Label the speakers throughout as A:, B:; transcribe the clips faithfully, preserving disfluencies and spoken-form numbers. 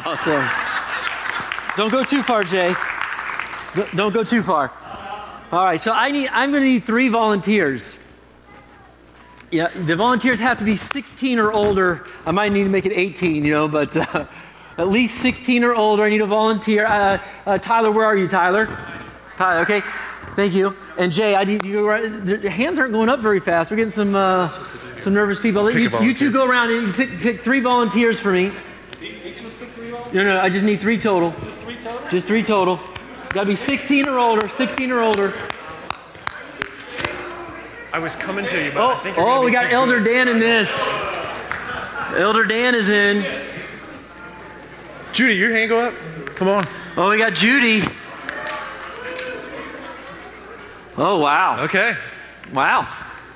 A: Awesome. Don't go too far, Jay. Don't go too far. All right, so I need, I'm going to need three volunteers. Yeah, the volunteers have to be sixteen or older. I might need to make it eighteen, you know, but uh, at least sixteen or older. I need a volunteer. Uh, uh, Tyler, where are you, Tyler? Tyler, okay. Thank you. And Jay, I need you to go around. The hands aren't going up very fast. We're getting some uh, some nervous people. Let you, you two go around and pick, pick three volunteers for me.
B: Each of us pick three volunteers?
A: No, no, I just need three total.
B: Just three total?
A: Just three total. Got to be sixteen or older. sixteen or older.
B: I was coming to you, but
A: oh,
B: I think you're
A: oh, we got Elder
B: good.
A: Dan in this. Elder Dan is in.
B: Judy, your hand go up. Come on.
A: Oh, we got Judy. Oh, wow.
B: Okay.
A: Wow.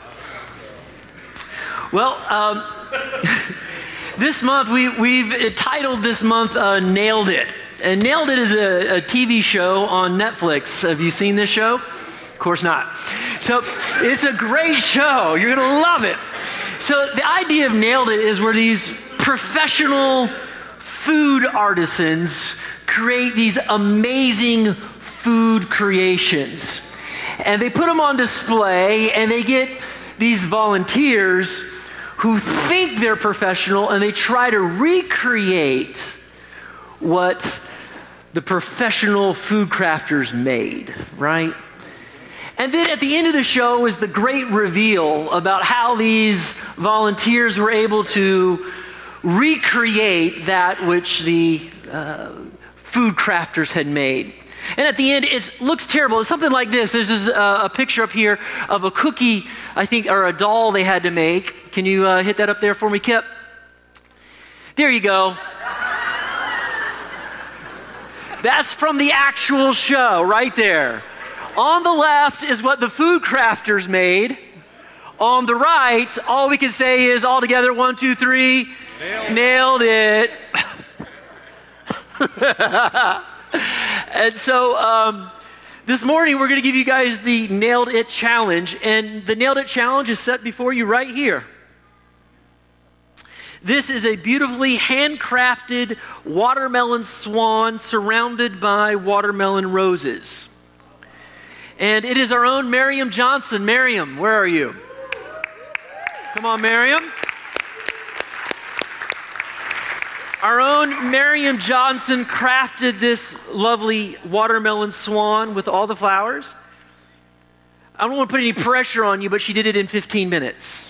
A: Well, um, this month we, we've titled this month uh, Nailed It. And Nailed It is a, a T V show on Netflix. Have you seen this show? Of course not. So it's a great show. You're going to love it. So the idea of Nailed It is where these professional food artisans create these amazing food creations. And they put them on display, and they get these volunteers who think they're professional, and they try to recreate what the professional food crafters made, right? And then at the end of the show is the great reveal about how these volunteers were able to recreate that which the uh, food crafters had made. And at the end, it looks terrible. It's something like this. There's this, uh, a picture up here of a cookie, I think, or a doll they had to make. Can you uh, hit that up there for me, Kip? There you go. That's from the actual show right there. On the left is what the food crafters made. On the right, all we can say is all together, one, two, three, nailed, nailed it. And so um, this morning we're going to give you guys the Nailed It Challenge. And the Nailed It Challenge is set before you right here. This is a beautifully handcrafted watermelon swan surrounded by watermelon roses. And it is our own Miriam Johnson. Miriam, where are you? Come on, Miriam. Our own Miriam Johnson crafted this lovely watermelon swan with all the flowers. I don't want to put any pressure on you, but she did it in fifteen minutes.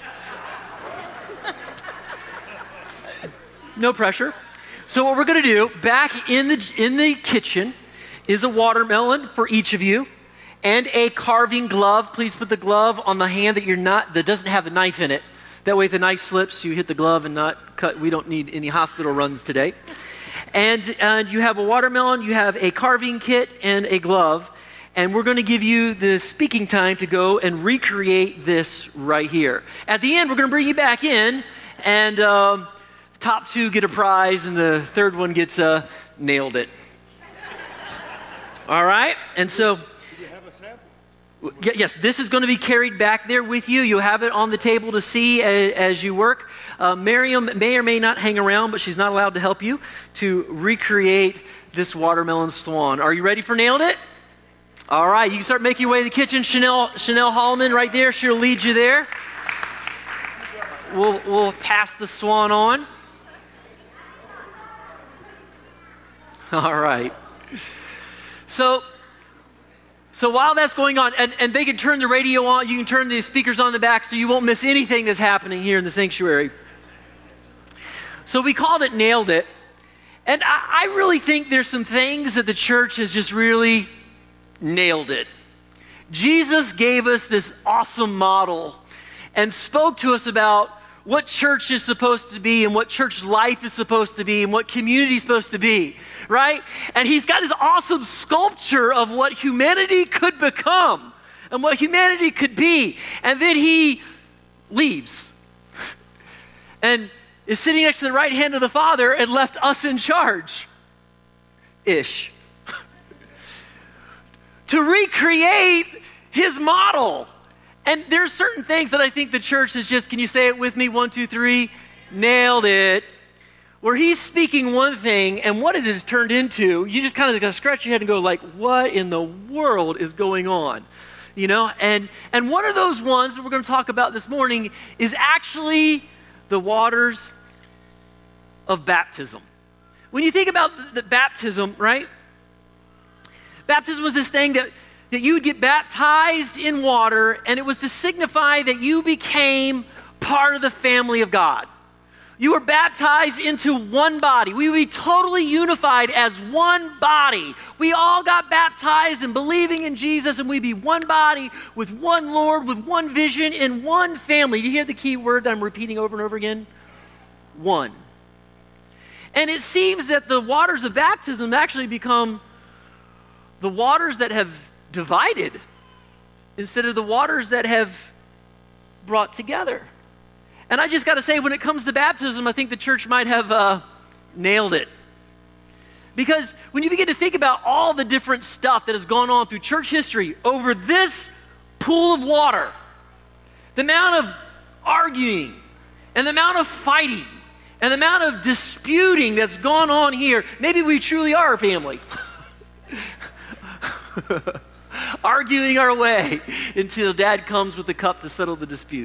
A: No pressure. So what we're going to do, back in the in the kitchen, is a watermelon for each of you and a carving glove. Please put the glove on the hand that you're not that doesn't have the knife in it. That way if the knife slips, you hit the glove and not cut. We don't need any hospital runs today. And, and you have a watermelon, you have a carving kit, and a glove. And we're going to give you the speaking time to go and recreate this right here. At the end, we're going to bring you back in, and um, the top two get a prize, and the third one gets uh, nailed it. All right? And so... Yes, this is going to be carried back there with you. You'll have it on the table to see as, as you work. Uh, Miriam may or may not hang around, but she's not allowed to help you to recreate this watermelon swan. Are you ready for Nailed It? All right, you can start making your way to the kitchen. Chanel, Chanel Holloman right there. She'll lead you there. We'll, we'll pass the swan on. All right. So... So while that's going on, and, and they can turn the radio on, you can turn the speakers on in the back so you won't miss anything that's happening here in the sanctuary. So we called it Nailed It. And I, I really think there's some things that the church has just really nailed it. Jesus gave us this awesome model and spoke to us about what church is supposed to be and what church life is supposed to be and what community is supposed to be, right? And he's got this awesome sculpture of what humanity could become and what humanity could be. And then he leaves and is sitting next to the right hand of the Father and left us in charge, ish, to recreate his model. And there's certain things that I think the church is just, can you say it with me? One, two, three, nailed it. where he's speaking one thing, and what it has turned into, you just kind of gotta scratch your head and go like, what in the world is going on? You know, and, and one of those ones that we're going to talk about this morning is actually the waters of baptism. When you think about the, the baptism, right? Baptism was this thing that, that you would get baptized in water, and it was to signify that you became part of the family of God. You were baptized into one body. We would be totally unified as one body. We all got baptized and believing in Jesus, and we'd be one body with one Lord, with one vision, in one family. You hear the key word that I'm repeating over and over again? One. And it seems that the waters of baptism actually become the waters that have divided instead of the waters that have brought together. And I just got to say, when it comes to baptism, I think the church might have uh, nailed it. Because when you begin to think about all the different stuff that has gone on through church history over this pool of water, the amount of arguing and the amount of fighting and the amount of disputing that's gone on here, maybe we truly are a family. Arguing our way until dad comes with the cup to settle the dispute.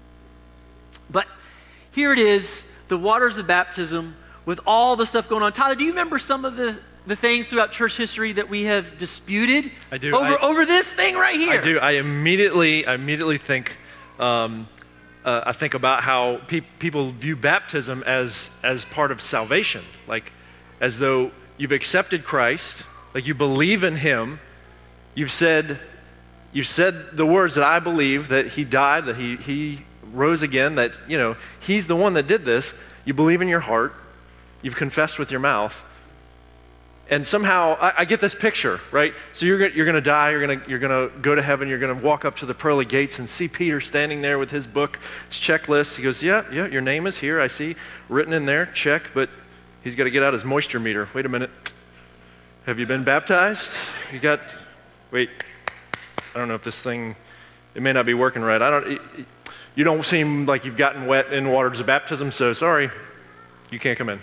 A: But here it is, the waters of baptism with all the stuff going on. Tyler, do you remember some of the, the things throughout church history that we have disputed?
B: I do.
A: Over,
B: I,
A: over this thing right here.
B: I do. I immediately, I immediately think, um, uh, I think about how pe- people view baptism as as part of salvation, like as though you've accepted Christ, like you believe in Him. You've said, you've said the words that I believe, that He died, that He He. rose again, that, you know, He's the one that did this. You believe in your heart. You've confessed with your mouth. And somehow, I, I get this picture, right? So you're, you're going to die. You're going you're gonna go to heaven. You're going to walk up to the pearly gates and see Peter standing there with his book, his checklist. He goes, yeah, yeah, your name is here. I see written in there. Check. But he's got to get out his moisture meter. Wait a minute. Have you been baptized? You got, wait, I don't know if this thing, it may not be working right. I don't, it, it, You don't seem like you've gotten wet in waters of baptism, so sorry, you can't come in.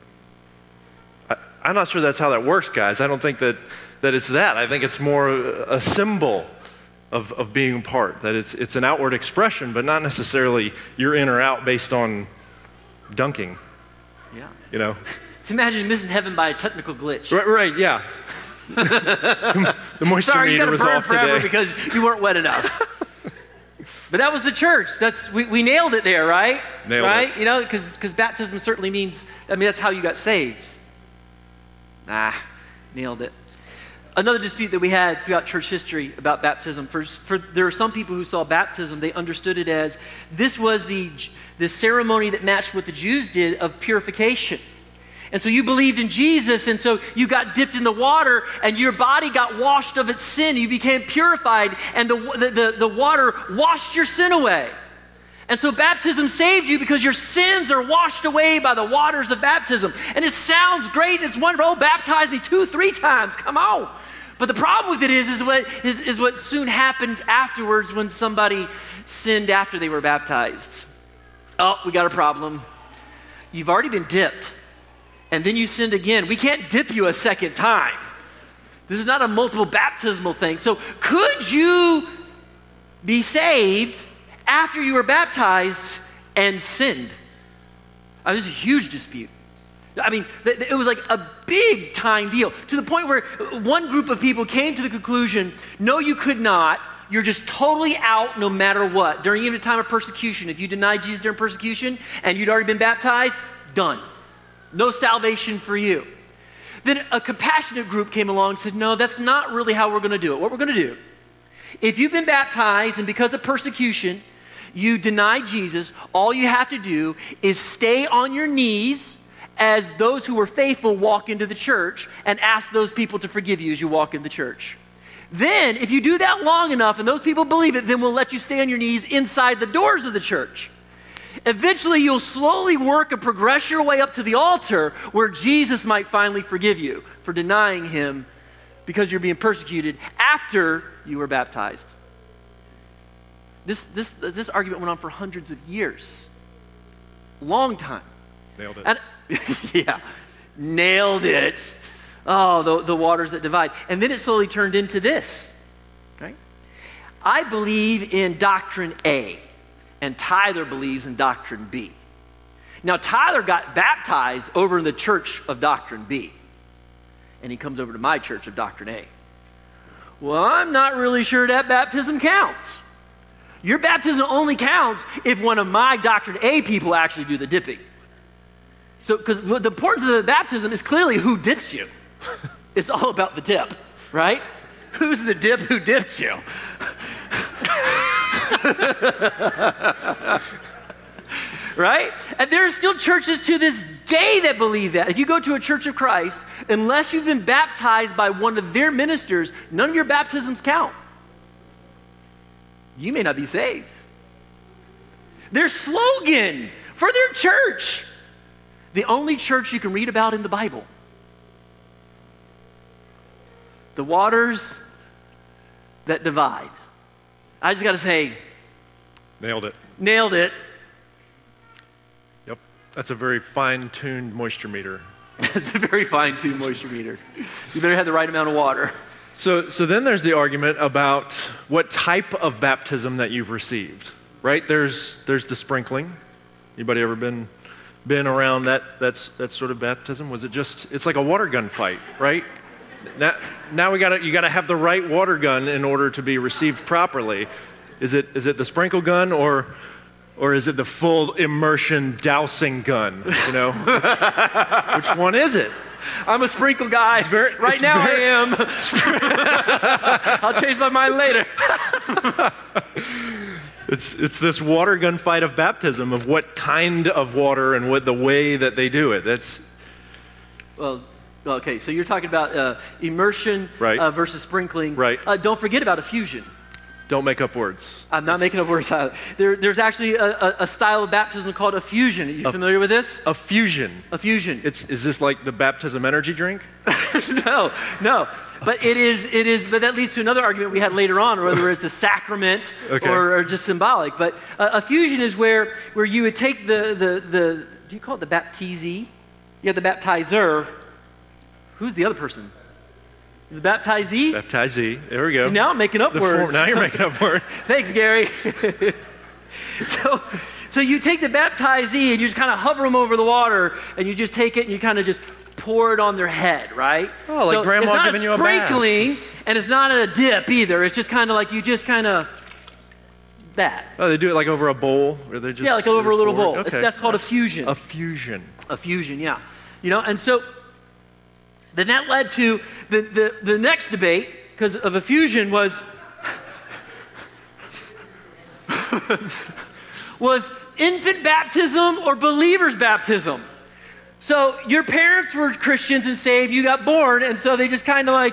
B: I, I'm not sure that's how that works, guys. I don't think that, that it's that. I think it's more a symbol of, of being part, that it's, it's an outward expression, but not necessarily you're in or out based on dunking.
A: Yeah.
B: You know?
A: To imagine missing heaven by a technical glitch.
B: Right, right, yeah. the moisture
A: Sorry, you
B: meter
A: gotta
B: was
A: burn
B: off
A: forever
B: today.
A: because you weren't wet enough. But that was the church. That's we, we nailed it there, right?
B: Nailed
A: right?
B: it.
A: You know, because because baptism certainly means, I mean, that's how you got saved. Ah, nailed it. Another dispute that we had throughout church history about baptism, for, for there are some people who saw baptism, they understood it as this was the, the ceremony that matched what the Jews did of purification. And so you believed in Jesus, and so you got dipped in the water, and your body got washed of its sin. You became purified, and the, the, the, the water washed your sin away. And so baptism saved you because your sins are washed away by the waters of baptism. And it sounds great, it's wonderful. Oh, baptize me two, three times, come on. But the problem with it is, is what, is, is what soon happened afterwards when somebody sinned after they were baptized. Oh, we got a problem. You've already been dipped. And then you sinned again. We can't dip you a second time. This is not a multiple baptismal thing. So could you be saved after you were baptized and sinned? Uh, this is a huge dispute. I mean, th- th- it was like a big time deal to the point where one group of people came to the conclusion, no, you could not. You're just totally out no matter what. During even a time of persecution, if you denied Jesus during persecution and you'd already been baptized, done. No salvation for you. Then a compassionate group came along and said, no, that's not really how we're going to do it. What we're going to do, if you've been baptized and because of persecution, you deny Jesus, all you have to do is stay on your knees as those who were faithful walk into the church and ask those people to forgive you as you walk in the church. Then, if you do that long enough and those people believe it, then we'll let you stay on your knees inside the doors of the church. Eventually, you'll slowly work and progress your way up to the altar where Jesus might finally forgive you for denying him because you're being persecuted after you were baptized. This, this, this argument went on for hundreds of years. Long time.
B: Nailed it.
A: And, Yeah, nailed it. Oh, the, the waters that divide. And then it slowly turned into this, right? I believe in doctrine A, and Tyler believes in doctrine B. Now, Tyler got baptized over in the church of doctrine B, and he comes over to my church of doctrine A. Well, I'm not really sure that baptism counts. Your baptism only counts if one of my doctrine A people actually do the dipping. So, because the importance of the baptism is clearly who dips you. It's all about the dip, right? Who's the dip who dips you? Right? And there are still churches to this day that believe that. If you go to a Church of Christ, unless you've been baptized by one of their ministers, none of your baptisms count. You may not be saved. Their slogan for their church, the only church you can read about in the Bible. The waters that divide. I just got to say,
B: nailed it.
A: Nailed it.
B: Yep. That's a very fine-tuned moisture meter.
A: It's a very fine-tuned moisture meter. You better have the right amount of water.
B: So, so then there's the argument about what type of baptism that you've received, right? There's, there's the sprinkling. Anybody ever been, been around that, that's, that sort of baptism? Was it just, it's like a water gun fight, right? Now, now we gotta, you got to have the right water gun in order to be received properly. Is it, is it the sprinkle gun or, or is it the full immersion dousing gun? You know, which, which one is it?
A: I'm a sprinkle guy.
B: Very,
A: right now
B: very,
A: I am. I'll change my mind later.
B: It's it's this water gun fight of baptism, of what kind of water and what the way that they do it. That's
A: well, okay. So you're talking about uh, immersion
B: right.
A: uh, versus sprinkling.
B: Right.
A: Uh, don't forget about effusion.
B: Don't make up words.
A: I'm not That's, making up words. There, there's actually a, a, a style of baptism called effusion. Are you a, familiar with this?
B: Effusion.
A: Effusion.
B: It's is this like the baptism energy drink?
A: no, no. But it is. It is. But that leads to another argument we had later on, whether it's a sacrament
B: okay.
A: or, or just symbolic. But uh, effusion is where where you would take the the the. Do you call it the baptizee? You have the baptizer. Who's the other person? The baptizee?
B: Baptizee. There we go.
A: So now I'm making up
B: the
A: words.
B: Form, now you're making up words.
A: Thanks, Gary. so, so you take the baptizee and you just kind of hover them over the water, and you just take it and you kind of just pour it on their head, right?
B: Oh, like
A: so
B: grandma giving you a bath.
A: It's not sprinkling, and it's not a dip either. It's just kind of like you just kind of that.
B: Oh, they do it like over a bowl, or they just
A: yeah, like over a little bowl.
B: Okay.
A: It's, that's called
B: that's
A: effusion.
B: Effusion.
A: Effusion, yeah. You know, and so. Then that led to the, the, the next debate, because of effusion, was, was infant baptism or believer's baptism. So your parents were Christians and saved, you got born, and so they just kind of like...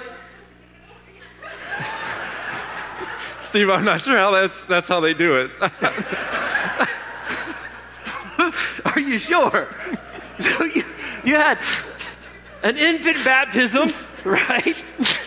B: Steve, I'm not sure how that's, that's how they do it.
A: Are you sure? So you, you had... an infant baptism, right?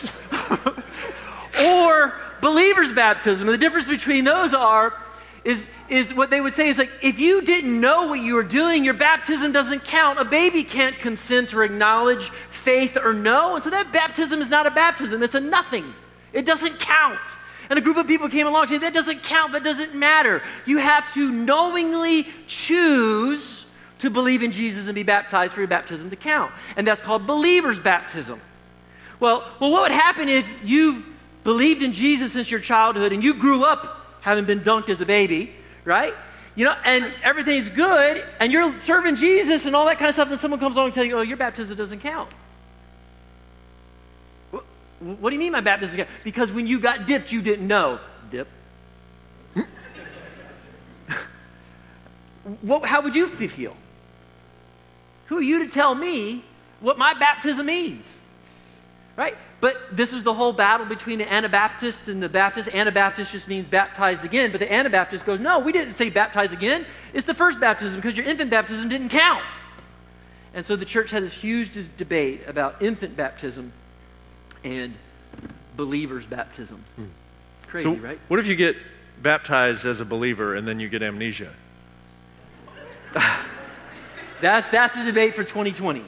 A: Or believer's baptism. And the difference between those are, is, is what they would say is like, if you didn't know what you were doing, your baptism doesn't count. A baby can't consent or acknowledge faith or know. And so that baptism is not a baptism. It's a nothing. It doesn't count. And a group of people came along and said, that doesn't count. That doesn't matter. You have to knowingly choose to believe in Jesus and be baptized for your baptism to count. And that's called believer's baptism. Well, well, what would happen if you've believed in Jesus since your childhood and you grew up having been dunked as a baby, right? You know, and everything's good, and you're serving Jesus and all that kind of stuff, and someone comes along and tells you, oh, your baptism doesn't count. What, what do you mean my baptism doesn't count? Because when you got dipped, you didn't know. Dip. what, how would you feel? Who are you to tell me what my baptism means? Right? But this is the whole battle between the Anabaptists and the Baptists. Anabaptist just means baptized again, but the Anabaptist goes, no, we didn't say baptized again. It's the first baptism because your infant baptism didn't count. And so the church had this huge debate about infant baptism and believer's baptism. Hmm. Crazy,
B: so
A: right?
B: What if you get baptized as a believer and then you get amnesia?
A: That's, that's the debate for twenty twenty.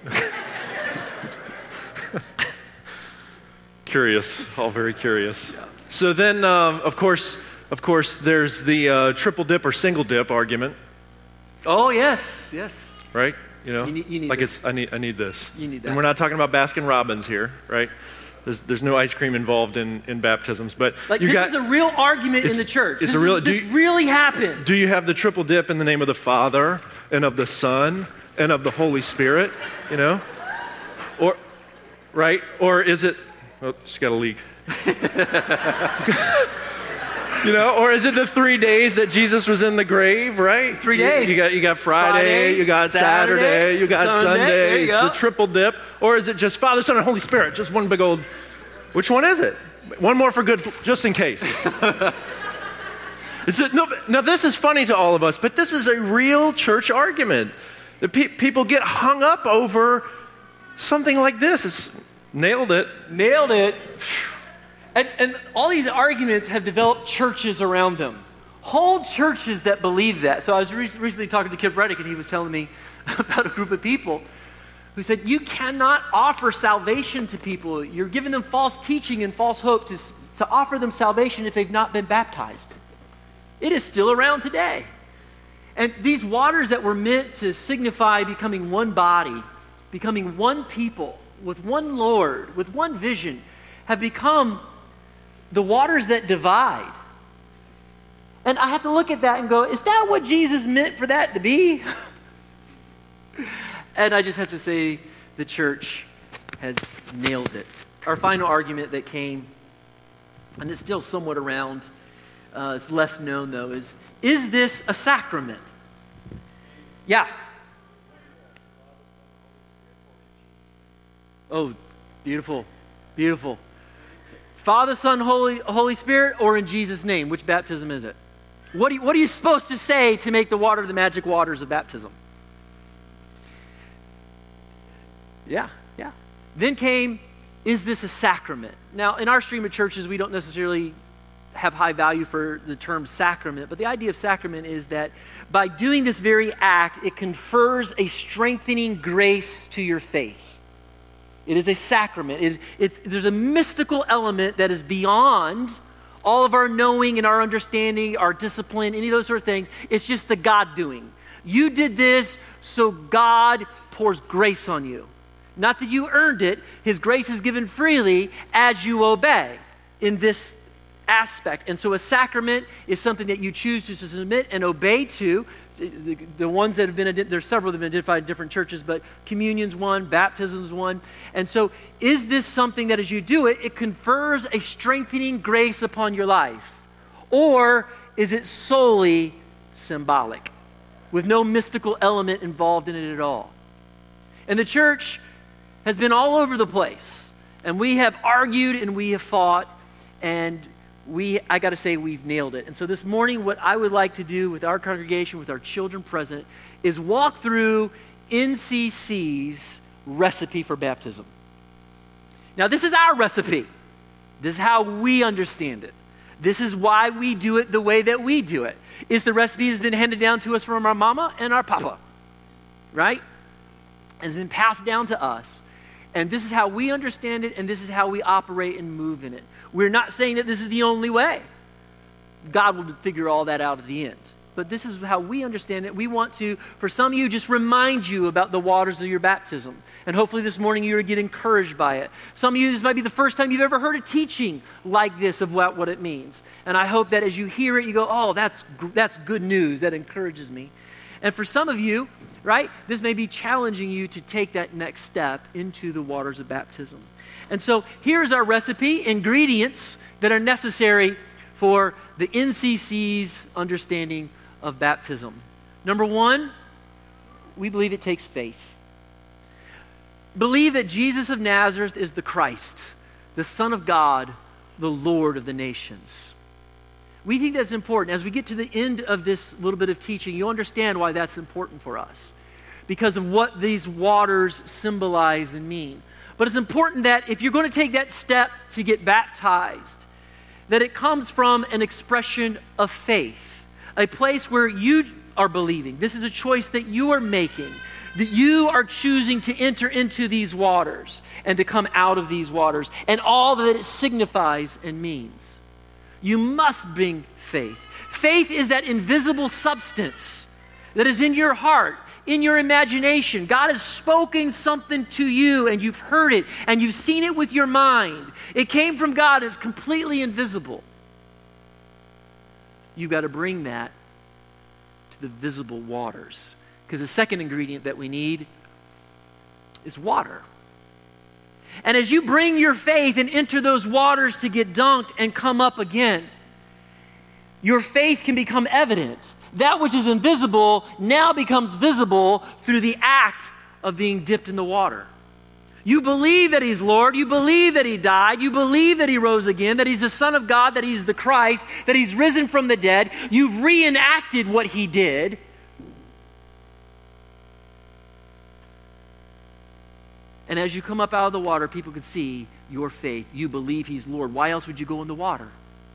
B: Curious, all very curious. Yeah. So then, um, of course, of course, there's the uh, triple dip or single dip argument.
A: Oh yes, yes.
B: Right, you know,
A: you need, you need
B: like
A: this.
B: it's I need I need this.
A: You need that.
B: And we're not talking about Baskin Robbins here, right? There's there's no ice cream involved in, in baptisms, but
A: like
B: you
A: this
B: got,
A: is a real argument in the church.
B: It's
A: this
B: a real.
A: Is,
B: do
A: this
B: you,
A: really happened.
B: Do you have the triple dip in the name of the Father and of the Son and of the Holy Spirit? You know, or right, or is it? Oh, she's got a leak. You know, or is it the three days that Jesus was in the grave, right?
A: Three days.
B: You, you got you got Friday,
A: Friday,
B: you got Saturday,
A: Saturday,
B: you got
A: Sunday.
B: Sunday.
A: There you
B: it's
A: go.
B: the triple dip. Or is it just Father, Son, and Holy Spirit? Just one big old, which one is it? One more for good, just in case. Is it, no, now this is funny to all of us, but this is a real church argument. The pe- people get hung up over something like this. It's, nailed it.
A: Nailed it. And, and all these arguments have developed churches around them. Whole churches that believe that. So I was re- recently talking to Kip Reddick, and he was telling me about a group of people who said, you cannot offer salvation to people. You're giving them false teaching and false hope to, to offer them salvation if they've not been baptized. It is still around today. And these waters that were meant to signify becoming one body, becoming one people, with one Lord, with one vision, have become the waters that divide. And I have to look at that and go, is that what Jesus meant for that to be? And I just have to say, the church has nailed it. Our final argument that came, and it's still somewhat around, uh, it's less known though, is, is this a sacrament? Yeah. Oh, beautiful, beautiful. Father, Son, Holy, Holy Spirit, or in Jesus' name? Which baptism is it? What, do you, what are you supposed to say to make the water the magic waters of baptism? Yeah, yeah. Then came, is this a sacrament? Now, in our stream of churches, we don't necessarily have high value for the term sacrament, but the idea of sacrament is that by doing this very act, it confers a strengthening grace to your faith. It is a sacrament. It, it's, there's a mystical element that is beyond all of our knowing and our understanding, our discipline, any of those sort of things. It's just the God doing. You did this, so God pours grace on you. Not that you earned it. His grace is given freely as you obey in this aspect. And so a sacrament is something that you choose to submit and obey to. The, the ones that have been, there's several that have been identified in different churches, but communion's one, baptism's one. And so is this something that as you do it, it confers a strengthening grace upon your life? Or is it solely symbolic with no mystical element involved in it at all? And the church has been all over the place. And we have argued and we have fought, and we, I got to say, we've nailed it. And so this morning, what I would like to do with our congregation, with our children present, is walk through N C C's recipe for baptism. Now, this is our recipe. This is how we understand it. This is why we do it the way that we do it. It's the recipe that's been handed down to us from our mama and our papa, right? It's been passed down to us. And this is how we understand it, and this is how we operate and move in it. We're not saying that this is the only way. God will figure all that out at the end. But this is how we understand it. We want to, for some of you, just remind you about the waters of your baptism. And hopefully this morning you're going to get encouraged by it. Some of you, this might be the first time you've ever heard a teaching like this of what, what it means. And I hope that as you hear it, you go, oh, that's that's good news. That encourages me. And for some of you, right, this may be challenging you to take that next step into the waters of baptism. And so here's our recipe, ingredients that are necessary for the N C C's understanding of baptism. Number one, we believe it takes faith. Believe that Jesus of Nazareth is the Christ, the Son of God, the Lord of the nations. We think that's important. As we get to the end of this little bit of teaching, you'll understand why that's important for us, because of what these waters symbolize and mean. But it's important that if you're going to take that step to get baptized, that it comes from an expression of faith, a place where you are believing. This is a choice that you are making, that you are choosing to enter into these waters and to come out of these waters and all that it signifies and means. You must bring faith. Faith is that invisible substance that is in your heart, in your imagination. God has spoken something to you and you've heard it and you've seen it with your mind. It came from God. It's completely invisible. You've got to bring that to the visible waters. Because the second ingredient that we need is water. And as you bring your faith and enter those waters to get dunked and come up again, your faith can become evident. That which is invisible now becomes visible through the act of being dipped in the water. You believe that he's Lord. You believe that he died. You believe that he rose again, that he's the Son of God, that he's the Christ, that he's risen from the dead. You've reenacted what he did. And as you come up out of the water, people can see your faith. You believe he's Lord. Why else would you go in the water?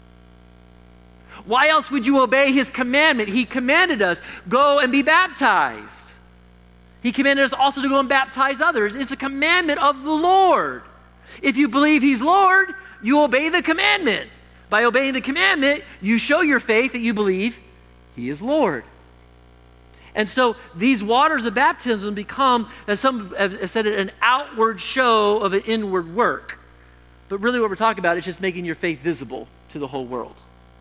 A: Why else would you obey his commandment? He commanded us, go and be baptized. He commanded us also to go and baptize others. It's a commandment of the Lord. If you believe he's Lord, you obey the commandment. By obeying the commandment, you show your faith that you believe he is Lord. And so these waters of baptism become, as some have said, an outward show of an inward work. But really what we're talking about is just making your faith visible to the whole world.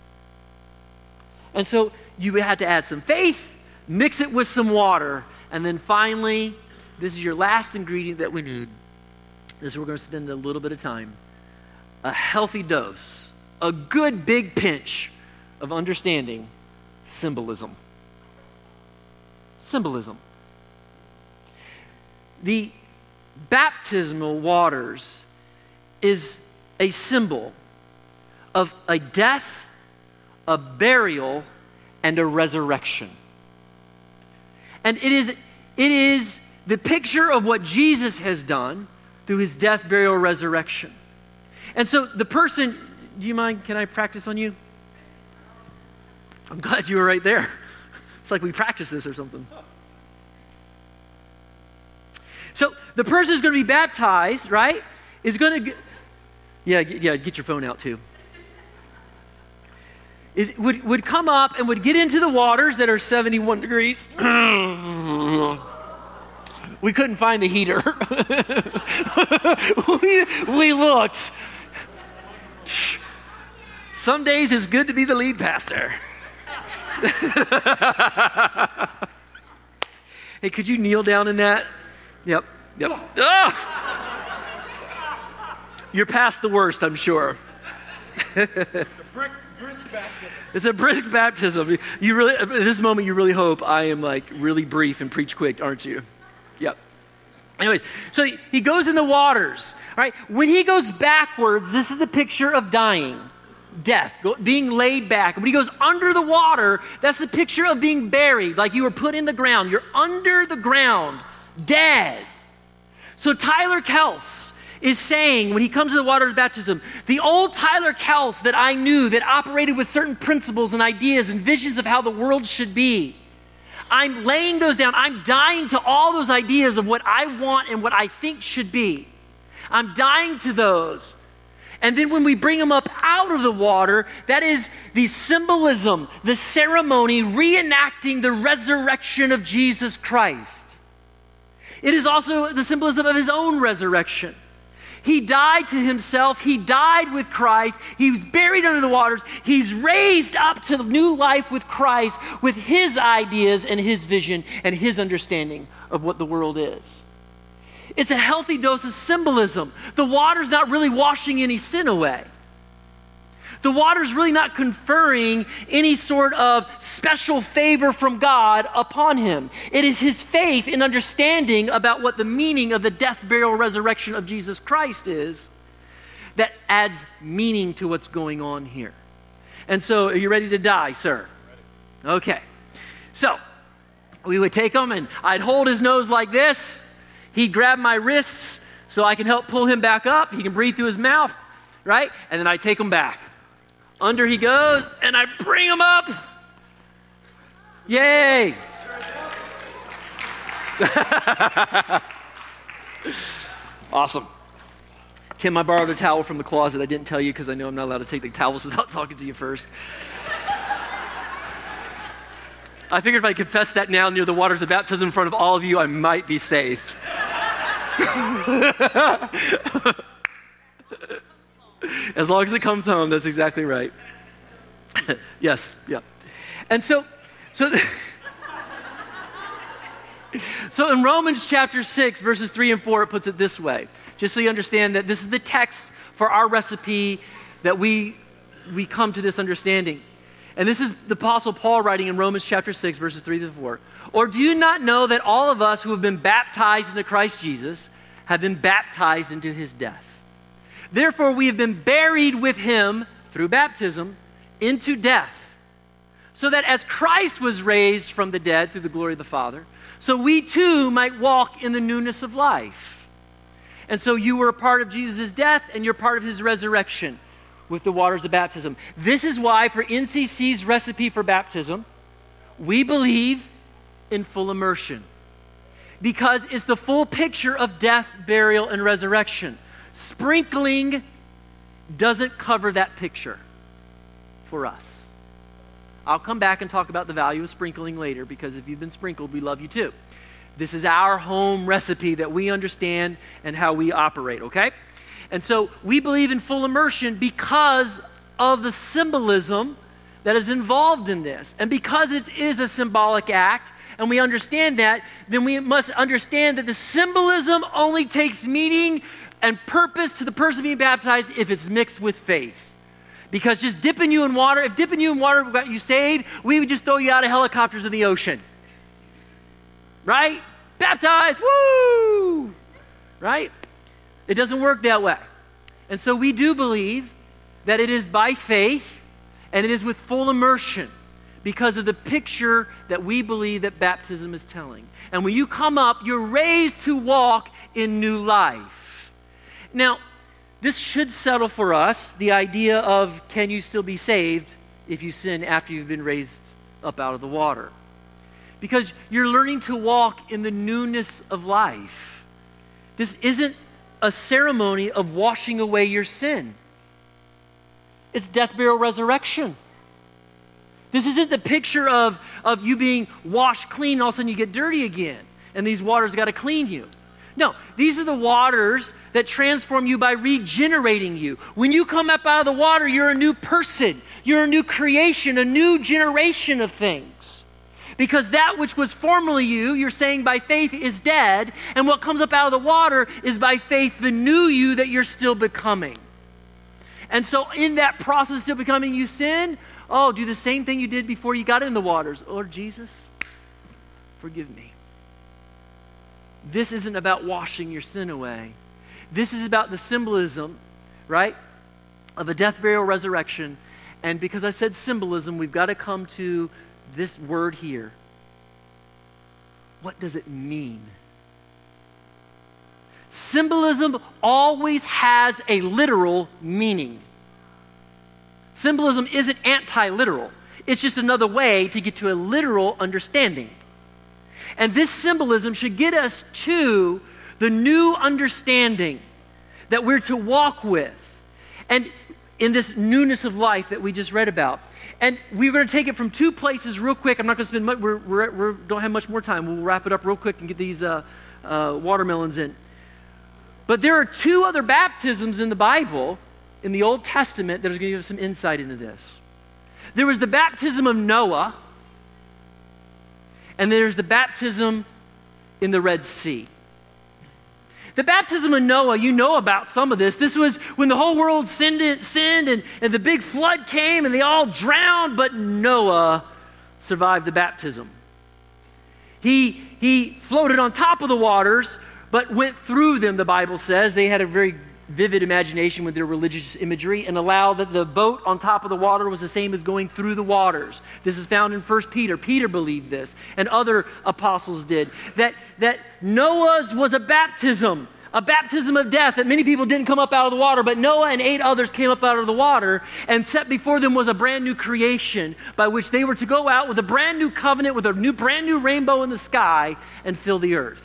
A: And so you had to add some faith, mix it with some water, and then finally, this is your last ingredient that we need. This is where we're going to spend a little bit of time. A healthy dose, a good big pinch of understanding symbolism. Symbolism. The baptismal waters is a symbol of a death, a burial, and a resurrection. And it is, it is the picture of what Jesus has done through his death, burial, resurrection. And so the person, do you mind, can I practice on you? I'm glad you were right there. It's like we practiced this or something. So the person who's going to be baptized, right, is going to, yeah, yeah, get your phone out too. Is, would, would come up and would get into the waters that are seventy-one degrees. We couldn't find the heater. we, we looked. Some days it's good to be the lead pastor. Hey, could you kneel down in that? Yep, yep. Oh! You're past the worst, I'm sure.
B: Brisk baptism.
A: It's a brisk baptism. You really, at this moment, you really hope I am like really brief and preach quick, aren't you? Yep. Anyways, so he, he goes in the waters, right? When he goes backwards, this is the picture of dying, death, go, being laid back. When he goes under the water, that's the picture of being buried, like you were put in the ground. You're under the ground, dead. So Tyler Kels is saying, when he comes to the water of baptism, the old Tyler Kels that I knew that operated with certain principles and ideas and visions of how the world should be, I'm laying those down. I'm dying to all those ideas of what I want and what I think should be. I'm dying to those. And then when we bring them up out of the water, that is the symbolism, the ceremony reenacting the resurrection of Jesus Christ. It is also the symbolism of his own resurrection. He died to himself. He died with Christ. He was buried under the waters. He's raised up to new life with Christ, with his ideas and his vision and his understanding of what the world is. It's a healthy dose of symbolism. The water's not really washing any sin away. The water's really not conferring any sort of special favor from God upon him. It is his faith and understanding about what the meaning of the death, burial, resurrection of Jesus Christ is that adds meaning to what's going on here. And so, are you ready to die, sir? Ready. Okay. So, we would take him and I'd hold his nose like this. He'd grab my wrists so I can help pull him back up. He can breathe through his mouth, right? And then I take him back. Under he goes, and I bring him up. Yay! Awesome. Kim, I borrowed a towel from the closet. I didn't tell you because I know I'm not allowed to take the towels without talking to you first. I figured if I confess that now near the waters of baptism in front of all of you, I might be safe. As long as it comes home, that's exactly right. Yes, yeah. And so, so, so in Romans chapter six, verses three and four, it puts it this way, just so you understand that this is the text for our recipe that we, we come to this understanding. And this is the Apostle Paul writing in Romans chapter six, verses three to four. Or do you not know that all of us who have been baptized into Christ Jesus have been baptized into his death? Therefore, we have been buried with him through baptism into death, so that as Christ was raised from the dead through the glory of the Father, so we too might walk in the newness of life. And so you were a part of Jesus' death, and you're part of his resurrection with the waters of baptism. This is why for N C C's recipe for baptism, we believe in full immersion, because it's the full picture of death, burial, and resurrection. Sprinkling doesn't cover that picture for us. I'll come back and talk about the value of sprinkling later, because if you've been sprinkled, we love you too. This is our home recipe that we understand and how we operate, okay? And so we believe in full immersion because of the symbolism that is involved in this. And because it is a symbolic act, and we understand that, then we must understand that the symbolism only takes meaning and purpose to the person being baptized if it's mixed with faith. Because just dipping you in water, if dipping you in water got you saved, we would just throw you out of helicopters in the ocean. Right? Baptized, woo! Right? It doesn't work that way. And so we do believe that it is by faith and it is with full immersion because of the picture that we believe that baptism is telling. And when you come up, you're raised to walk in new life. Now, this should settle for us the idea of, can you still be saved if you sin after you've been raised up out of the water? Because you're learning to walk in the newness of life. This isn't a ceremony of washing away your sin. It's death, burial, resurrection. This isn't the picture of, of you being washed clean and all of a sudden you get dirty again and these waters got to clean you. No, these are the waters that transform you by regenerating you. When you come up out of the water, you're a new person. You're a new creation, a new generation of things. Because that which was formerly you, you're saying by faith, is dead. And what comes up out of the water is by faith the new you that you're still becoming. And so in that process of still becoming, you sin. Oh, do the same thing you did before you got in the waters. Lord Jesus, forgive me. This isn't about washing your sin away. This is about the symbolism, right, of a death, burial, resurrection. And because I said symbolism, we've got to come to this word here. What does it mean? Symbolism always has a literal meaning. Symbolism isn't anti-literal. It's just another way to get to a literal understanding. And this symbolism should get us to the new understanding that we're to walk with. And in this newness of life that we just read about. And we're going to take it from two places real quick. I'm not going to spend much, we're, we're, we're don't have much more time. We'll wrap it up real quick and get these uh, uh, watermelons in. But there are two other baptisms in the Bible, in the Old Testament, that are going to give us some insight into this. There was the baptism of Noah, and there's the baptism in the Red Sea. The baptism of Noah, you know about some of this. This was when the whole world sinned, sinned and, and the big flood came and they all drowned, but Noah survived the baptism. He, he floated on top of the waters, but went through them, the Bible says. They had a very vivid imagination with their religious imagery and allowed that the boat on top of the water was the same as going through the waters. This is found in First Peter. Peter believed this, and other apostles did. That, that Noah's was a baptism a baptism of death, that many people didn't come up out of the water, but Noah and eight others came up out of the water, and set before them was a brand new creation by which they were to go out with a brand new covenant, with a new, brand new rainbow in the sky, and fill the earth.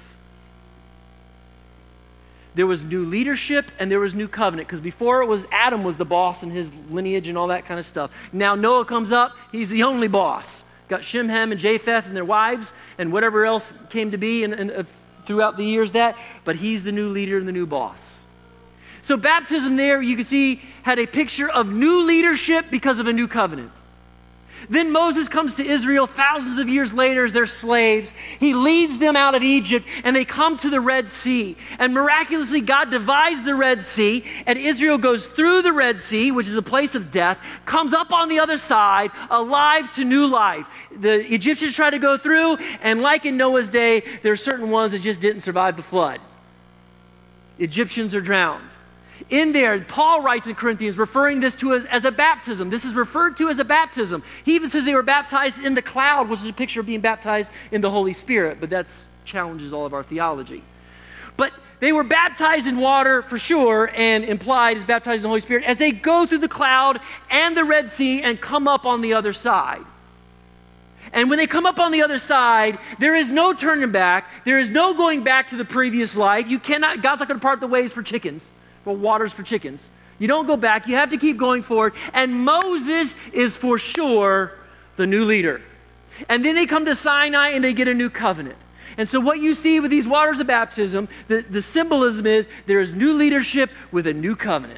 A: There was new leadership and there was new covenant, because before it was Adam was the boss and his lineage and all that kind of stuff. Now Noah comes up, he's the only boss. Got Shem, Ham, and Japheth and their wives and whatever else came to be and, and uh, throughout the years that, but he's the new leader and the new boss. So baptism there, you can see, had a picture of new leadership because of a new covenant. Then Moses comes to Israel thousands of years later as their slaves. He leads them out of Egypt, and they come to the Red Sea. And miraculously, God divides the Red Sea, and Israel goes through the Red Sea, which is a place of death, comes up on the other side, alive to new life. The Egyptians try to go through, and like in Noah's day, there are certain ones that just didn't survive the flood. Egyptians are drowned. In there, Paul writes in Corinthians, referring this to as, as a baptism. This is referred to as a baptism. He even says they were baptized in the cloud, which is a picture of being baptized in the Holy Spirit, but that challenges all of our theology. But they were baptized in water for sure, and implied is baptized in the Holy Spirit, as they go through the cloud and the Red Sea and come up on the other side. And when they come up on the other side, there is no turning back. There is no going back to the previous life. You cannot, God's not going to part the ways for chickens. Well, water's for chickens. You don't go back. You have to keep going forward. And Moses is for sure the new leader. And then they come to Sinai and they get a new covenant. And so what you see with these waters of baptism, the, the symbolism is there is new leadership with a new covenant.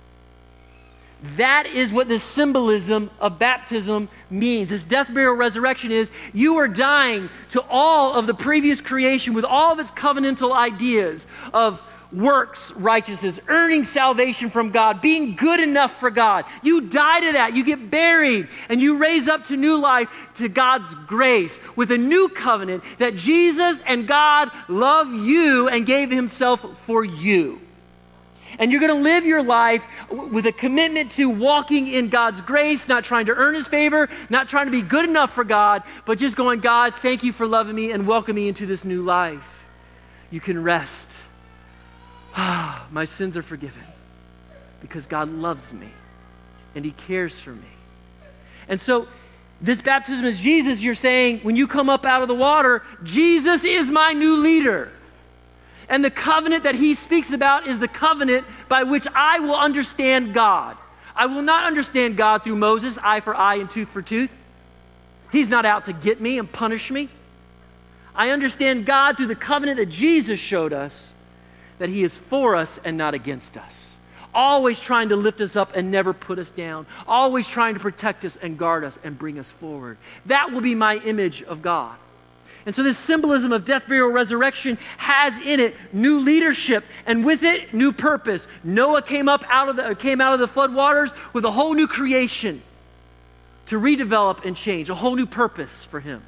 A: That is what the symbolism of baptism means. This death, burial, resurrection is you are dying to all of the previous creation with all of its covenantal ideas of works, righteousness, earning salvation from God, being good enough for God. You die to that. You get buried and you raise up to new life, to God's grace, with a new covenant that Jesus and God love you and gave himself for you. And you're going to live your life with a commitment to walking in God's grace, not trying to earn his favor, not trying to be good enough for God, but just going, God, thank you for loving me and welcoming me into this new life. You can rest. Ah, my sins are forgiven because God loves me and he cares for me. And so this baptism is Jesus. You're saying when you come up out of the water, Jesus is my new leader. And the covenant that he speaks about is the covenant by which I will understand God. I will not understand God through Moses, eye for eye and tooth for tooth. He's not out to get me and punish me. I understand God through the covenant that Jesus showed us, that he is for us and not against us. Always trying to lift us up and never put us down. Always trying to protect us and guard us and bring us forward. That will be my image of God. And so this symbolism of death, burial, resurrection has in it new leadership, and with it, new purpose. Noah came up out of the, came out of the flood waters with a whole new creation to redevelop and change, a whole new purpose for him.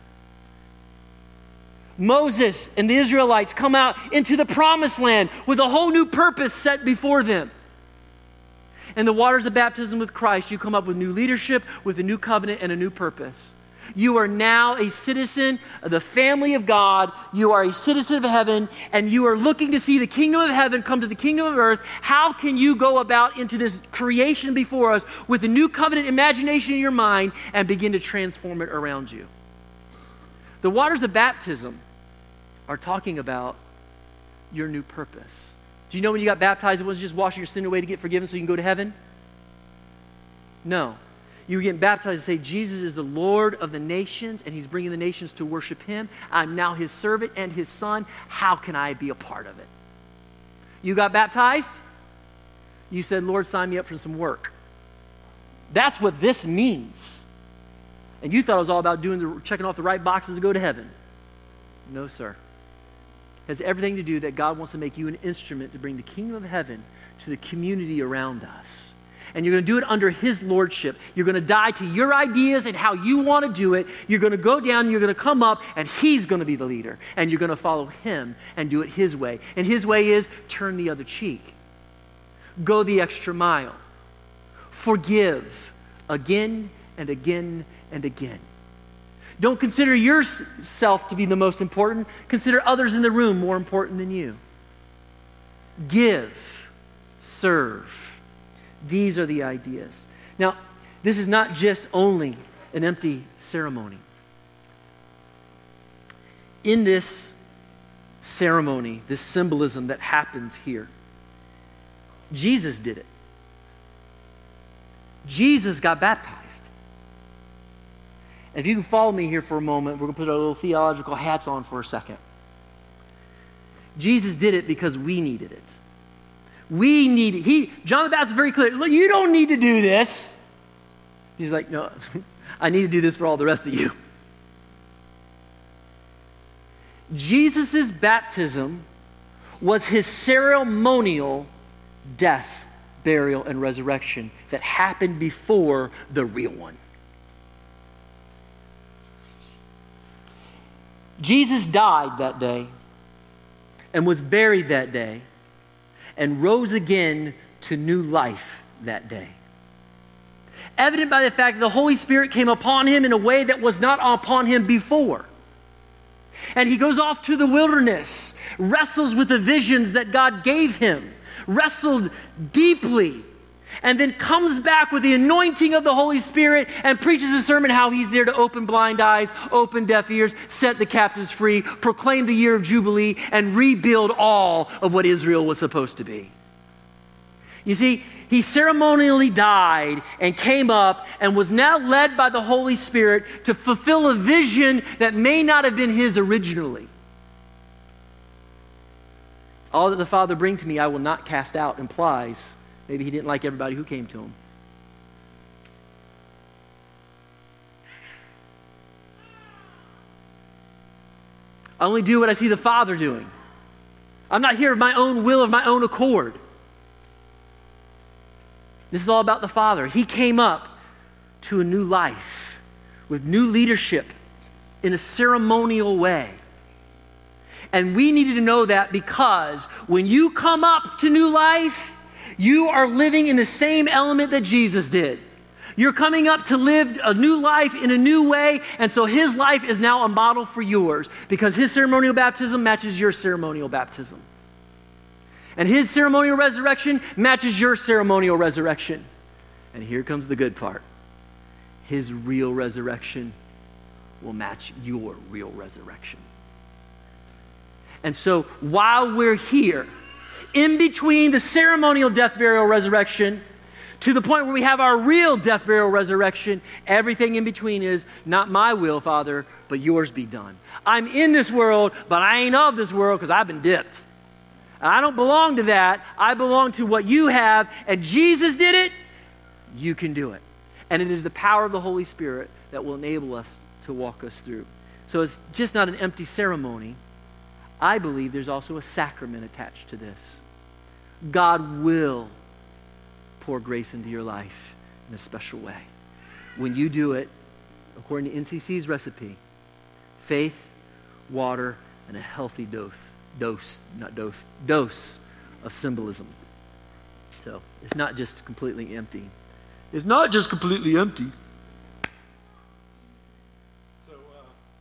A: Moses and the Israelites come out into the promised land with a whole new purpose set before them. And the waters of baptism with Christ, you come up with new leadership, with a new covenant and a new purpose. You are now a citizen of the family of God. You are a citizen of heaven, and you are looking to see the kingdom of heaven come to the kingdom of earth. How can you go about into this creation before us with a new covenant imagination in your mind and begin to transform it around you? The waters of baptism are talking about your new purpose. Do you know when you got baptized, it wasn't just washing your sin away to get forgiven so you can go to heaven? No. You were getting baptized to say Jesus is the Lord of the nations and he's bringing the nations to worship him. I'm now his servant and his son. How can I be a part of it? You got baptized? You said, Lord, sign me up for some work. That's what this means. And you thought it was all about doing the, checking off the right boxes to go to heaven. No, sir. It has everything to do that God wants to make you an instrument to bring the kingdom of heaven to the community around us. And you're going to do it under his lordship. You're going to die to your ideas and how you want to do it. You're going to go down and you're going to come up and he's going to be the leader. And you're going to follow him and do it his way. And his way is turn the other cheek. Go the extra mile. Forgive again and again and again. Don't consider yourself to be the most important. Consider others in the room more important than you. give, serve. These are the ideas. Now, this is not just only an empty ceremony. In this ceremony, this symbolism that happens here, Jesus did it. Jesus got baptized. If you can follow me here for a moment, we're going to put our little theological hats on for a second. Jesus did it because we needed it. We needed, he, John the Baptist is very clear, look, you don't need to do this. He's like, no, I need to do this for all the rest of you. Jesus' baptism was his ceremonial death, burial, and resurrection that happened before the real one. Jesus died that day and was buried that day and rose again to new life that day. Evident by the fact that the Holy Spirit came upon him in a way that was not upon him before. And he goes off to the wilderness, wrestles with the visions that God gave him, wrestled deeply, and then comes back with the anointing of the Holy Spirit and preaches a sermon how he's there to open blind eyes, open deaf ears, set the captives free, proclaim the year of Jubilee, and rebuild all of what Israel was supposed to be. You see, he ceremonially died and came up and was now led by the Holy Spirit to fulfill a vision that may not have been his originally. All that the Father bring to me, I will not cast out, implies maybe he didn't like everybody who came to him. I only do what I see the Father doing. I'm not here of my own will, of my own accord. This is all about the Father. He came up to a new life with new leadership in a ceremonial way. And we needed to know that because when you come up to new life, you are living in the same element that Jesus did. You're coming up to live a new life in a new way, and so his life is now a model for yours because his ceremonial baptism matches your ceremonial baptism. And his ceremonial resurrection matches your ceremonial resurrection. And here comes the good part. His real resurrection will match your real resurrection. And so while we're here, in between the ceremonial death, burial, resurrection, to the point where we have our real death, burial, resurrection, everything in between is not my will, Father, but yours be done. I'm in this world, but I ain't of this world because I've been dipped. I don't belong to that. I belong to what you have, and Jesus did it. You can do it. And it is the power of the Holy Spirit that will enable us to walk us through. So it's just not an empty ceremony. I believe there's also a sacrament attached to this. God will pour grace into your life in a special way. When you do it, according to N C C's recipe, faith, water, and a healthy dose, dose, not dose, dose of symbolism. So it's not just completely empty. It's not just completely empty.
B: So, uh,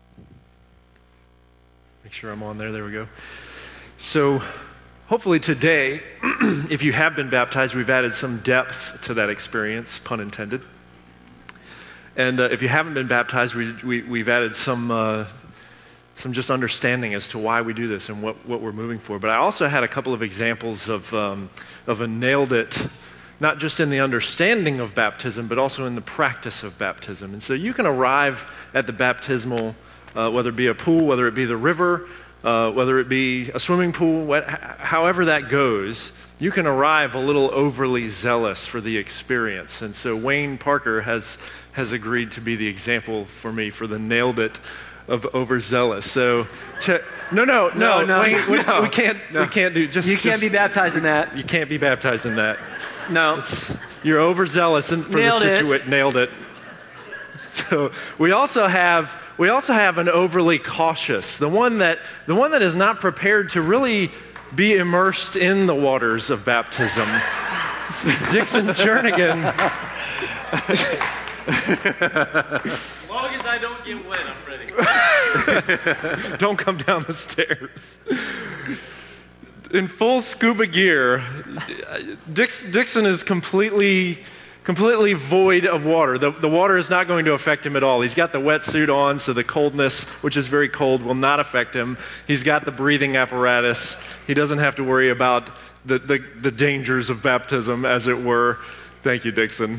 B: make sure I'm on there. There we go. So, hopefully today, if you have been baptized, we've added some depth to that experience, pun intended. And uh, if you haven't been baptized, we, we, we've added some uh, some just understanding as to why we do this and what, what we're moving for. But I also had a couple of examples of um, of a nailed it, not just in the understanding of baptism, but also in the practice of baptism. And so you can arrive at the baptismal, uh, whether it be a pool, whether it be the river, uh, whether it be a swimming pool, what, however that goes, you can arrive a little overly zealous for the experience. And so Wayne Parker has has agreed to be the example for me for the nailed it of overzealous. So, to, no, no, no,
A: no, no,
B: Wayne, we,
A: no,
B: we can't,
A: no.
B: we can't do just.
A: You can't
B: just,
A: be baptized in that.
B: You can't be baptized in that.
A: No,
B: It's, you're overzealous in, for
A: Nailed
B: the
A: it.
B: situation. Nailed it. So we also have we also have an overly cautious, the one that the one that is not prepared to really be immersed in the waters of baptism. Dixon Jernigan.
C: As long as I don't get wet, I'm ready.
B: Don't come down the stairs. in full scuba gear. Dix, Dixon is completely, completely void of water. The, the water is not going to affect him at all. He's got the wetsuit on, so the coldness, which is very cold, will not affect him. He's got the breathing apparatus. He doesn't have to worry about the, the, the dangers of baptism, as it were. Thank you, Dixon.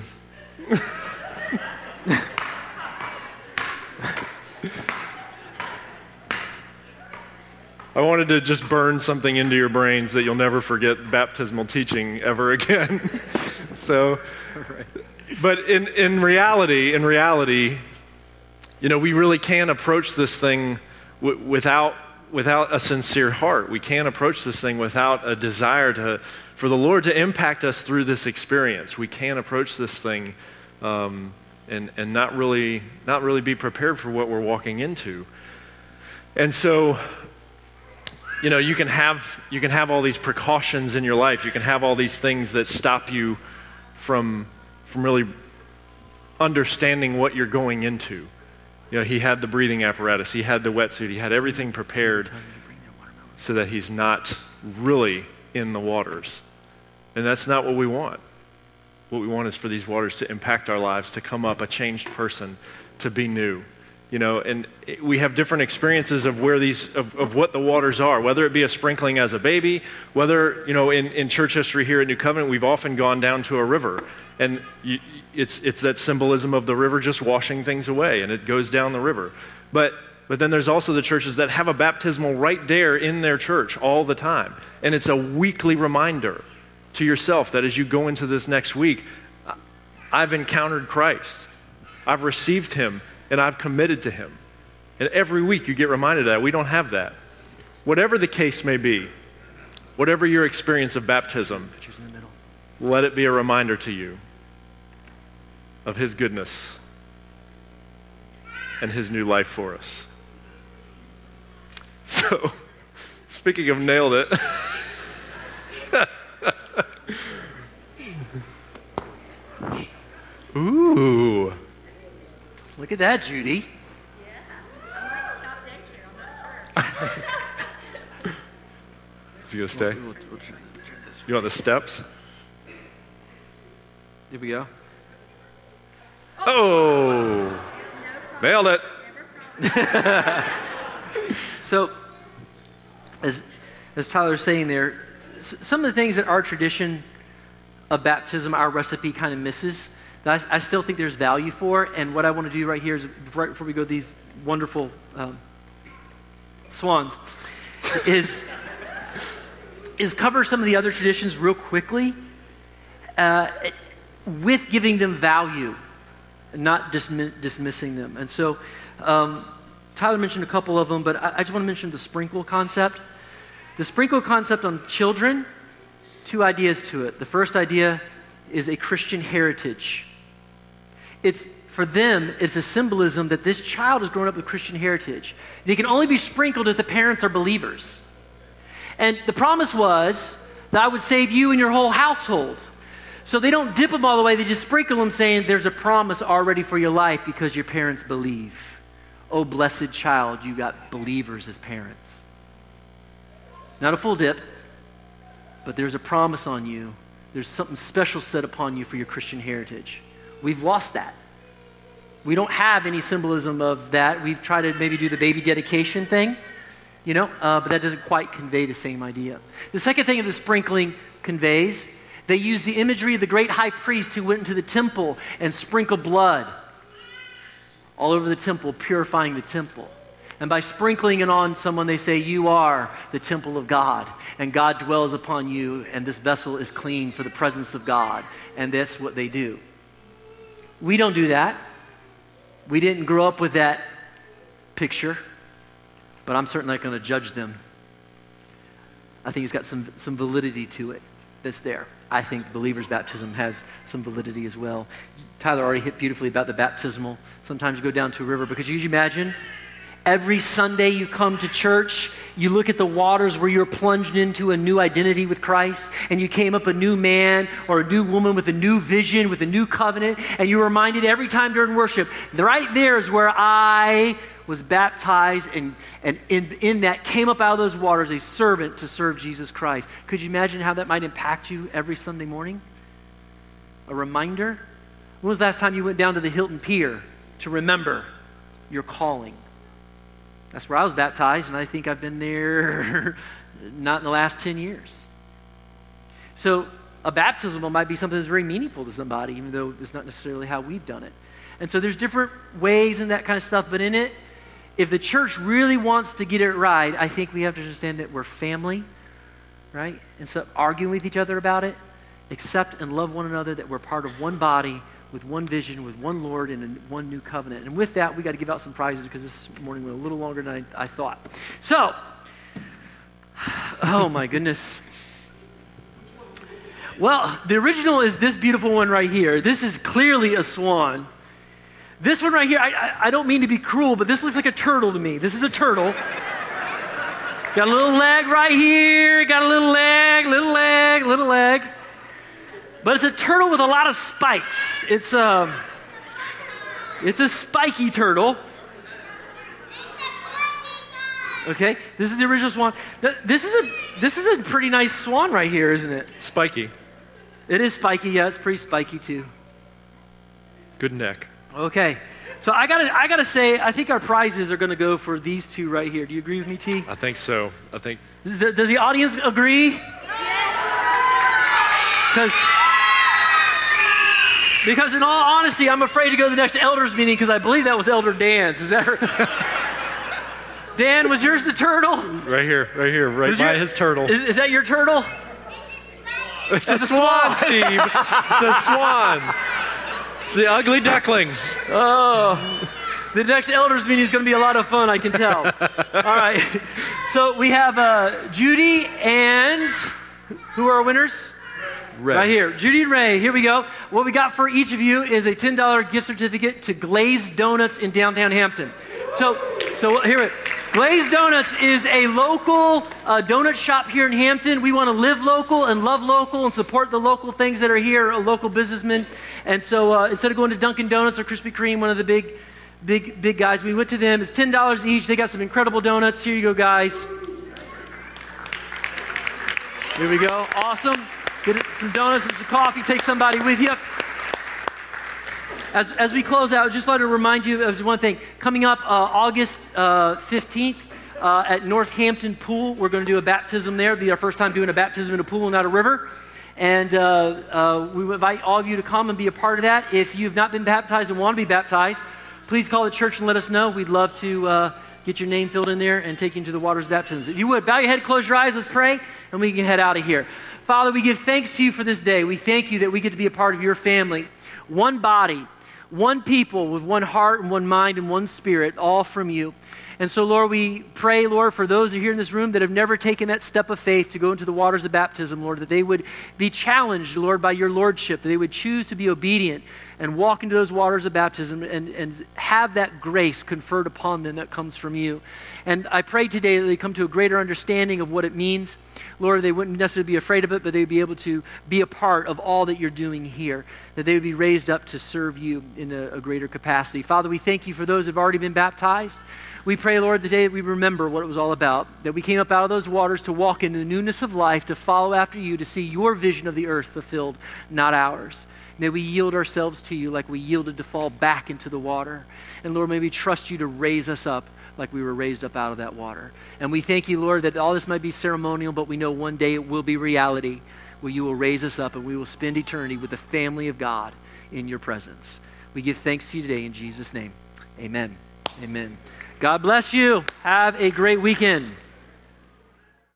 B: I wanted to just burn something into your brains that you'll never forget baptismal teaching ever again. So, but in, in reality, in reality, you know, we really can approach this thing w- without without a sincere heart. We can't approach this thing without a desire to for the Lord to impact us through this experience. We can't approach this thing um, and and not really not really be prepared for what we're walking into. And so, you know, you can have you can have all these precautions in your life. You can have all these things that stop you from from really understanding what you're going into. You know, he had the breathing apparatus, he had the wetsuit, he had everything prepared so that he's not really in the waters. And that's not what we want. What we want is for these waters to impact our lives, to come up a changed person, to be new. You know, and we have different experiences of where these, of, of what the waters are, whether it be a sprinkling as a baby, whether, you know, in, in church history here at New Covenant, we've often gone down to a river. And you, it's it's that symbolism of the river just washing things away, and it goes down the river. But but then there's also the churches that have a baptismal right there in their church all the time. And it's a weekly reminder to yourself that as you go into this next week, I've encountered Christ. I've received him. And I've committed to him. And every week you get reminded of that. We don't have that. Whatever the case may be, whatever your experience of baptism, let it be a reminder to you of his goodness and his new life for us. So, speaking of nailed it, ooh.
A: Look at that, Judy.
D: Yeah. I might stop daycare, I'm not sure.
B: Is he going to stay?
A: We'll, we'll, we'll turn this.
B: You want the steps?
A: Here we go.
B: Oh, nailed it.
A: So, as, as Tyler's saying there, s- some of the things that our tradition of baptism, our recipe kind of misses, that I, I still think there's value for. And what I want to do right here is, right before we go to these wonderful um, swans, is, is cover some of the other traditions real quickly uh, with giving them value, not dismi- dismissing them. And so um, Tyler mentioned a couple of them, but I, I just want to mention the sprinkle concept. The sprinkle concept on children, two ideas to it. The first idea is a Christian heritage. It's, for them, it's a symbolism that this child has grown up with Christian heritage. They can only be sprinkled if the parents are believers. And the promise was that I would save you and your whole household. So they don't dip them all the way, they just sprinkle them saying there's a promise already for your life because your parents believe. Oh, blessed child, you got believers as parents. Not a full dip, but there's a promise on you. There's something special set upon you for your Christian heritage. We've lost that. We don't have any symbolism of that. We've tried to maybe do the baby dedication thing, you know, uh, but that doesn't quite convey the same idea. The second thing that the sprinkling conveys, they use the imagery of the great high priest who went into the temple and sprinkled blood all over the temple, purifying the temple. And by sprinkling it on someone, they say, you are the temple of God, and God dwells upon you, and this vessel is clean for the presence of God. And that's what they do. We don't do that. We didn't grow up with that picture, but I'm certainly not going to judge them. I think it's got some, some validity to it that's there. I think believer's baptism has some validity as well. Tyler already hit beautifully about the baptismal. Sometimes you go down to a river, because you imagine every Sunday you come to church, you look at the waters where you're plunged into a new identity with Christ, and you came up a new man or a new woman with a new vision, with a new covenant, and you're reminded every time during worship, right there is where I was baptized, and, and in, in that came up out of those waters a servant to serve Jesus Christ. Could you imagine how that might impact you every Sunday morning? A reminder? When was the last time you went down to the Hilton Pier to remember your calling? That's where I was baptized, and I think I've been there not in the last ten years. So a baptismal might be something that's very meaningful to somebody, even though it's not necessarily how we've done it. And so there's different ways and that kind of stuff, but in it, if the church really wants to get it right, I think we have to understand that we're family, right? Instead of arguing with each other about it, accept and love one another, that we're part of one body with one vision, with one Lord, and a, one new covenant. And with that, we got to give out some prizes because this morning went a little longer than I, I thought. So, oh my goodness. Well, the original is this beautiful one right here. This is clearly a swan. This one right here, I, I, I don't mean to be cruel, but this looks like a turtle to me. This is a turtle. Got a little leg right here, got a little leg, little leg, little leg. But it's a turtle with a lot of spikes. It's a, it's a spiky turtle. Okay, this is the original swan. This is a this is a pretty nice swan right here, isn't it?
B: Spiky.
A: It is spiky, yeah, it's pretty spiky too.
B: Good neck.
A: Okay, so I gotta, I gotta say, I think our prizes are gonna go for these two right here. Do you agree with me, T?
B: I think so. I think.
A: Does, does the audience agree? Because, because in all honesty, I'm afraid to go to the next elders meeting because I believe that was Elder Dan's. Is that right? Dan, was yours the turtle?
B: Right here, right here, right
A: Was
B: by
A: your-
B: his turtle.
A: Is, is that your turtle?
B: It's a swan, Steve. It's a swan. It's the ugly duckling.
A: Oh, the next elders meeting is going to be a lot of fun, I can tell. All right. So we have uh, Judy and who are our winners?
B: Ray.
A: Right here. Judy and Ray. Here we go. What we got for each of you is a ten dollars gift certificate to Glazed Donuts in downtown Hampton. So, so here it. Glazed Donuts is a local uh, donut shop here in Hampton. We want to live local and love local and support the local things that are here, a local businessman. And so uh, instead of going to Dunkin' Donuts or Krispy Kreme, one of the big, big, big guys, we went to them. It's ten dollars each. They got some incredible donuts. Here you go, guys. Here we go. Awesome. Get some donuts and some coffee. Take somebody with you. As, as we close out, just let me remind you of one thing. Coming up uh, August uh, fifteenth uh, at Northampton Pool, we're going to do a baptism there. It'll be our first time doing a baptism in a pool, not a river. And uh, uh, we invite all of you to come and be a part of that. If you've not been baptized and want to be baptized, please call the church and let us know. We'd love to uh, get your name filled in there and take you into the waters of baptism. If you would, bow your head, close your eyes, let's pray, and we can head out of here. Father, we give thanks to you for this day. We thank you that we get to be a part of your family. One body, one people with one heart and one mind and one spirit, all from you. And so, Lord, we pray, Lord, for those who are here in this room that have never taken that step of faith to go into the waters of baptism, Lord, that they would be challenged, Lord, by your lordship, that they would choose to be obedient and walk into those waters of baptism and, and have that grace conferred upon them that comes from you. And I pray today that they come to a greater understanding of what it means. Lord, they wouldn't necessarily be afraid of it, but they'd be able to be a part of all that you're doing here, that they would be raised up to serve you in a, a greater capacity. Father, we thank you for those who have already been baptized. We pray, Lord, the day that we remember what it was all about, that we came up out of those waters to walk in the newness of life, to follow after you, to see your vision of the earth fulfilled, not ours. May we yield ourselves to you like we yielded to fall back into the water. And Lord, may we trust you to raise us up like we were raised up out of that water. And we thank you, Lord, that all this might be ceremonial, but we know one day it will be reality, where you will raise us up and we will spend eternity with the family of God in your presence. We give thanks to you today in Jesus' name. Amen. Amen. God bless you. Have a great weekend.